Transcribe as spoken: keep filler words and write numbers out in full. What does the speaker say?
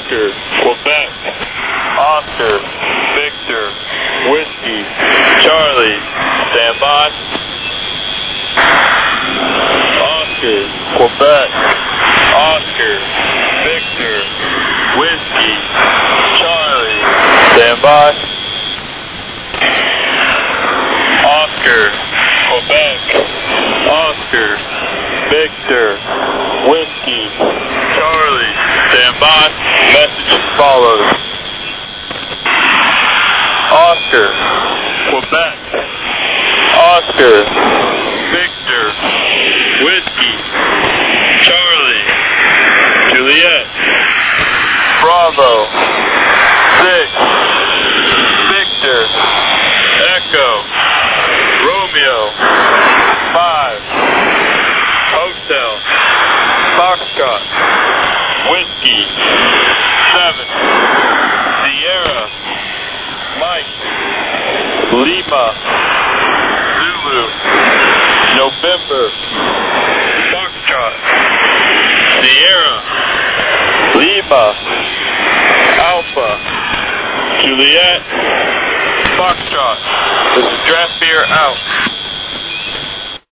Oscar, Quebec. Oscar, Victor, Whiskey, Charlie, stand by. Oscar, Quebec. Oscar, Victor, Whiskey, Charlie, stand by. Oscar, Quebec. Oscar, Victor, Whiskey, Charlie, stand by. Message as follows. Oscar, Quebec. Oscar, Victor, Whiskey, Charlie, Juliet, Bravo, six, Victor, Echo, Romeo, five, Hotel, Foxtrot, Whiskey, seven, Sierra, Mike, Lima, Zulu, November, Foxtrot, Sierra, Lima, Alpha, Juliet, Foxtrot. This is Draft Beer out.